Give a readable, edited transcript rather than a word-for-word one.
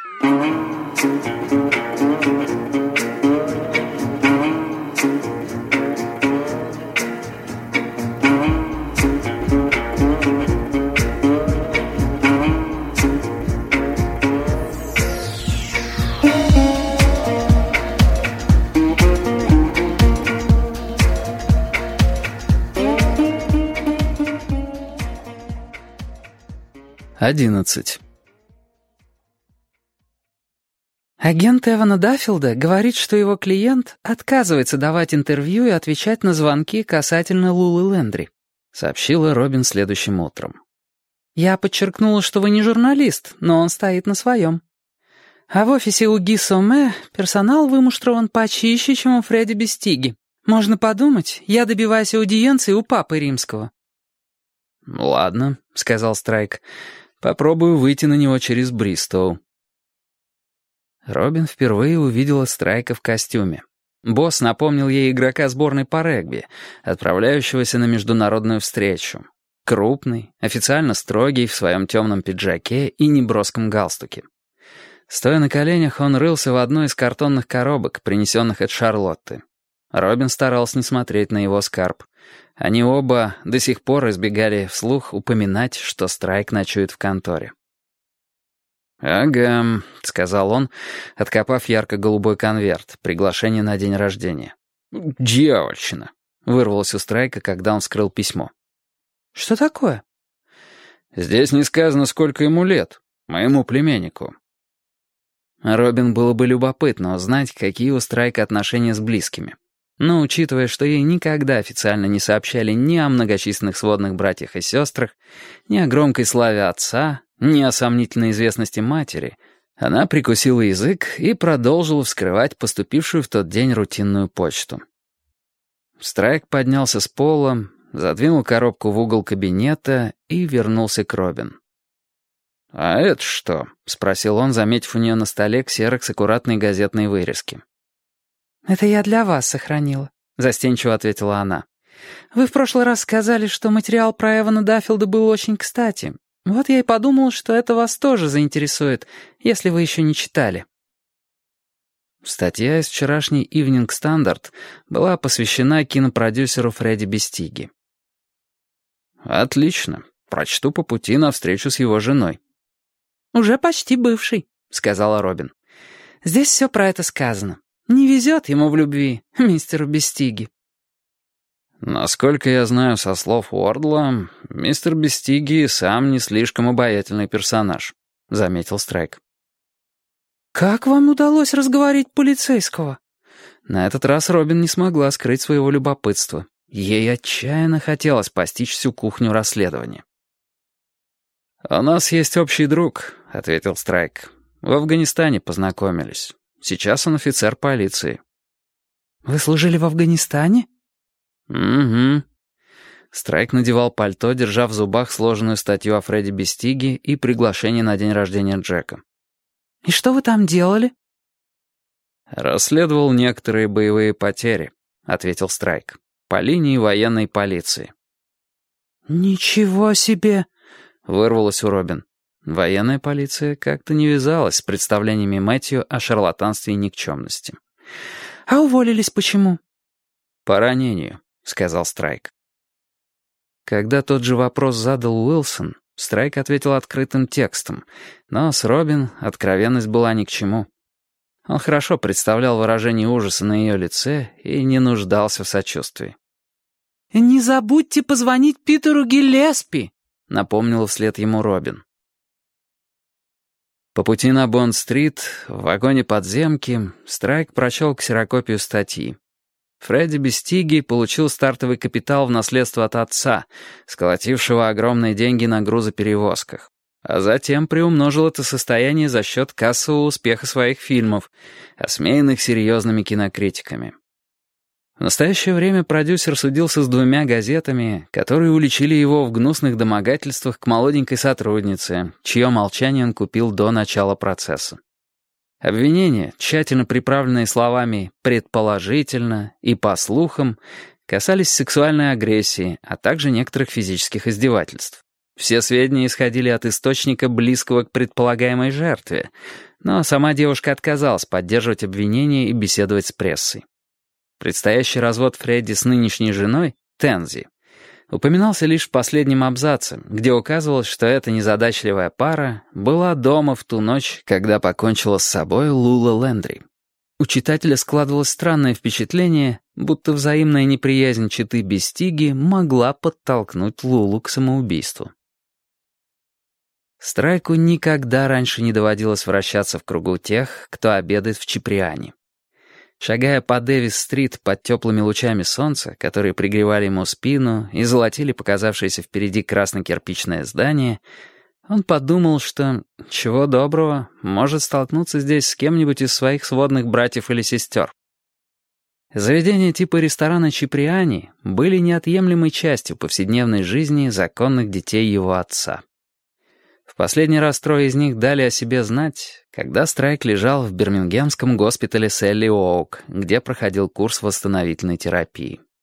11. Агент Эвана Даффилда говорит, что его клиент отказывается давать интервью и отвечать на звонки касательно Лулы Лендри, сообщила Робин следующим утром. Я подчеркнула, что вы не журналист, но он стоит на своем. А в офисе у Ги Соме персонал вымуштрован почище, чем у Фредди Бестиги. Можно подумать, я добиваюсь аудиенции у Папы Римского. «Ладно», — сказал Страйк, — «попробую выйти на него через Бристоу». Робин впервые увидела Страйка в костюме. Босс напомнил ей игрока сборной по регби, отправляющегося на международную встречу. Крупный, официально строгий в своем темном пиджаке и неброском галстуке. Стоя на коленях, он рылся в одной из картонных коробок, принесенных от Шарлотты. Робин старался не смотреть на его скарб. Они оба до сих пор избегали вслух упоминать, что Страйк ночует в конторе. «Ага», — сказал он, откопав ярко-голубой конверт, приглашение на день рождения. «Дьявольщина», — вырвалось у Страйка, когда он вскрыл письмо. «Что такое?» «Здесь не сказано, сколько ему лет, моему племяннику». Робин было бы любопытно узнать, какие у Страйка отношения с близкими. Но, учитывая, что ей никогда официально не сообщали ни о многочисленных сводных братьях и сестрах, ни о громкой славе отца, ни о сомнительной известности матери, она прикусила язык и продолжила вскрывать поступившую в тот день рутинную почту. Страйк поднялся с пола, задвинул коробку в угол кабинета и вернулся к Робин. «А это что?» — спросил он, заметив у нее на столе ксерокс аккуратной газетной вырезки. «Это я для вас сохранила», — застенчиво ответила она. «Вы в прошлый раз сказали, что материал про Эвана Даффилда был очень кстати. Вот я и подумала, что это вас тоже заинтересует, если вы еще не читали». Статья из вчерашней Evening Standard была посвящена кинопродюсеру Фредди Бестиги. «Отлично. Прочту по пути на встречу с его женой». «Уже почти бывший», — сказала Робин. «Здесь все про это сказано. Не везет ему в любви, мистеру Бестиги». «Насколько я знаю со слов Уордла, мистер Бестиги сам не слишком обаятельный персонаж», — заметил Страйк. «Как вам удалось разговорить полицейского?» На этот раз Робин не смогла скрыть своего любопытства. Ей отчаянно хотелось постичь всю кухню расследования. «У нас есть общий друг», — ответил Страйк. «В Афганистане познакомились. Сейчас он офицер полиции». «Вы служили в Афганистане?» «Угу». Страйк надевал пальто, держа в зубах сложенную статью о Фредди Бестиги и приглашение на день рождения Джека. «И что вы там делали?» «Расследовал некоторые боевые потери», — ответил Страйк. «По линии военной полиции». «Ничего себе!» — вырвалось у Робин. Военная полиция как-то не вязалась с представлениями Мэтью о шарлатанстве и никчемности. «А уволились почему?» «По ранению», — сказал Страйк. Когда тот же вопрос задал Уилсон, Страйк ответил открытым текстом, но с Робин откровенность была ни к чему. Он хорошо представлял выражение ужаса на ее лице и не нуждался в сочувствии. «Не забудьте позвонить Питеру Гиллеспи», — напомнила вслед ему Робин. По пути на Бонд-стрит, в вагоне подземки, Страйк прочел ксерокопию статьи. Фредди Бестиги получил стартовый капитал в наследство от отца, сколотившего огромные деньги на грузоперевозках, а затем приумножил это состояние за счет кассового успеха своих фильмов, осмеянных серьезными кинокритиками. В настоящее время продюсер судился с 2 газетами, которые уличили его в гнусных домогательствах к молоденькой сотруднице, чье молчание он купил до начала процесса. Обвинения, тщательно приправленные словами «предположительно» и «по слухам», касались сексуальной агрессии, а также некоторых физических издевательств. Все сведения исходили от источника, близкого к предполагаемой жертве, но сама девушка отказалась поддерживать обвинения и беседовать с прессой. Предстоящий развод Фредди с нынешней женой, Тензи, упоминался лишь в последнем абзаце, где указывалось, что эта незадачливая пара была дома в ту ночь, когда покончила с собой Лула Лэндри. У читателя складывалось странное впечатление, будто взаимная неприязнь четы Бестиги могла подтолкнуть Лулу к самоубийству. Страйку никогда раньше не доводилось вращаться в кругу тех, кто обедает в Чиприане. Шагая по Дэвис-стрит под теплыми лучами солнца, которые пригревали ему спину и золотили показавшееся впереди красно-кирпичное здание, он подумал, что, чего доброго, может столкнуться здесь с кем-нибудь из своих сводных братьев или сестер. Заведения типа ресторана Чиприани были неотъемлемой частью повседневной жизни законных детей его отца. В последний раз трое из них дали о себе знать, когда Страйк лежал в бирмингемском госпитале Селли Оук, где проходил курс восстановительной терапии.